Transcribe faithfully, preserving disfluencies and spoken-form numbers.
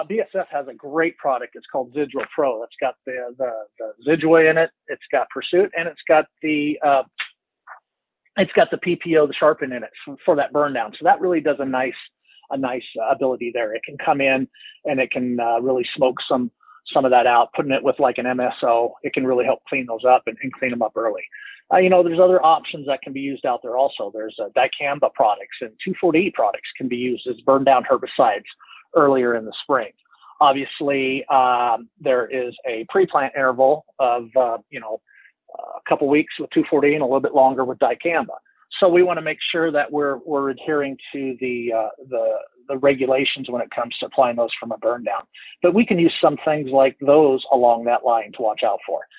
B S F has a great product. It's called Zidua Pro. It's got the, the, the Zidua in it. It's got Pursuit, and it's got the uh, it's got the P P O, the Sharpen in it for, for that burn down. So that really does a nice a nice uh, ability there. It can come in and it can uh, really smoke some some of that out. Putting it with like an M S O, it can really help clean those up and, and clean them up early. Uh, you know, there's other options that can be used out there also. There's uh, dicamba products and two four D products can be used as burn down herbicides earlier in the spring. Obviously, um, there is a pre-plant interval of, uh, you know, a couple weeks with two four D and a little bit longer with dicamba. So we want to make sure that we're we're adhering to the uh, the the regulations when it comes to applying those from a burn down. But we can use some things like those along that line to watch out for.